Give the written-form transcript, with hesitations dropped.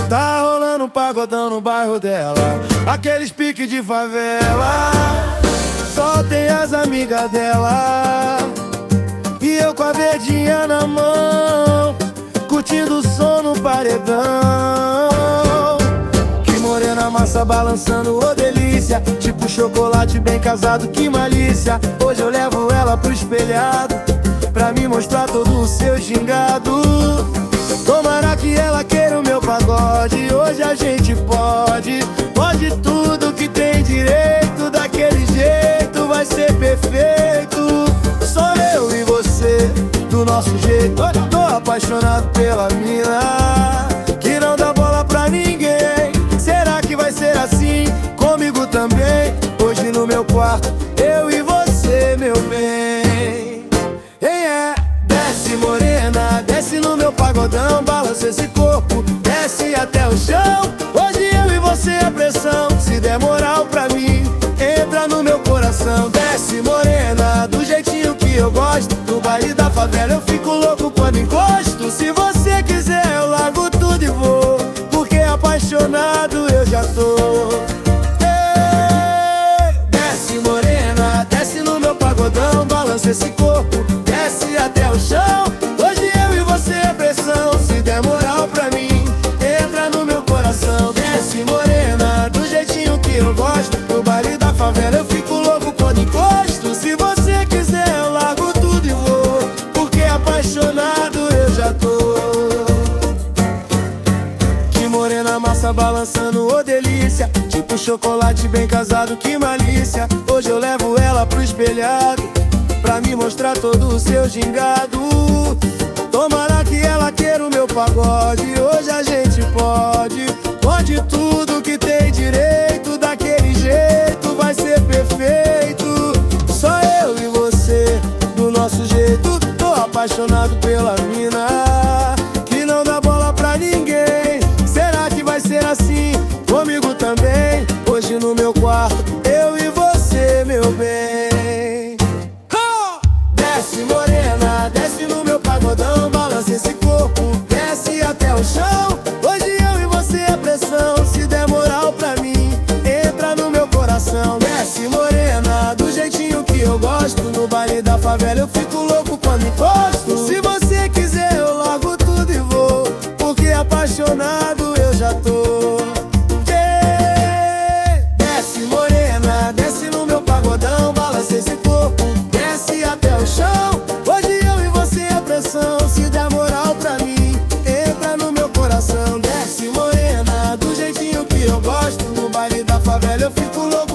Tá rolando um pagodão no bairro dela, aqueles pique de favela. Só tem as amigas dela e eu com a verdinha na mão, curtindo o som no paredão. Que morena massa balançando, ô delícia, tipo chocolate bem casado, que malícia. Hoje eu levo ela pro espelhado pra me mostrar todo o seu gingado. Tomara que ela queira o meu pagode. Hoje a gente pode tudo que tem direito. Daquele jeito vai ser perfeito. Só eu e você, do nosso jeito. Tô apaixonado pela mina que não dá bola pra ninguém. Será que vai ser assim comigo também? Hoje no meu quarto, eu e você, meu bem. Desce morena, desce no meu pagodão, balança esse corpo, desce até o chão. Hoje eu e você é pressão, se der moral pra mim, entra no meu coração. Desce morena, do jeitinho que eu gosto, no baile da favela eu fico louco quando encosto. Se você quiser eu largo tudo e vou, porque apaixonado eu já tô. Desce morena, desce no meu pagodão, balança esse corpo, desce até o chão. Hoje eu e você é pressão, se der moral pra mim, entra no meu coração. Desce morena, do jeitinho que eu gosto, no baile da favela eu fico louco quando encosto. Se você quiser eu largo tudo e vou, porque apaixonado eu já tô. Que morena massa balançando, ô delícia, tipo chocolate bem casado, que malícia. Hoje eu levo ela pro espelhado pra me mostrar todo o seu gingado. Tomara que ela queira o meu pagode. Hoje a gente pode tudo que tem direito. Daquele jeito vai ser perfeito. Só eu e você, do nosso jeito. Tô apaixonado pela mina que não dá bola pra ninguém. Será que vai ser assim comigo também? Hoje no meu quarto, eu e você, meu bem. Desce morena, desce no meu pagodão, balança esse corpo, desce até o chão. Hoje eu e você é pressão, se der moral pra mim, entra no meu coração. Desce morena, do jeitinho que eu gosto, no baile da favela eu fico louco quando encosto. Se você quiser eu largo tudo e vou, porque apaixonado eu já tô. Desce morena, desce no meu pagodão, balança esse corpo, desce até o chão. Hoje eu e você é pressão, se der moral pra mim, entra no meu coração. Desce morena, do jeitinho que eu gosto, no baile da favela eu fico louco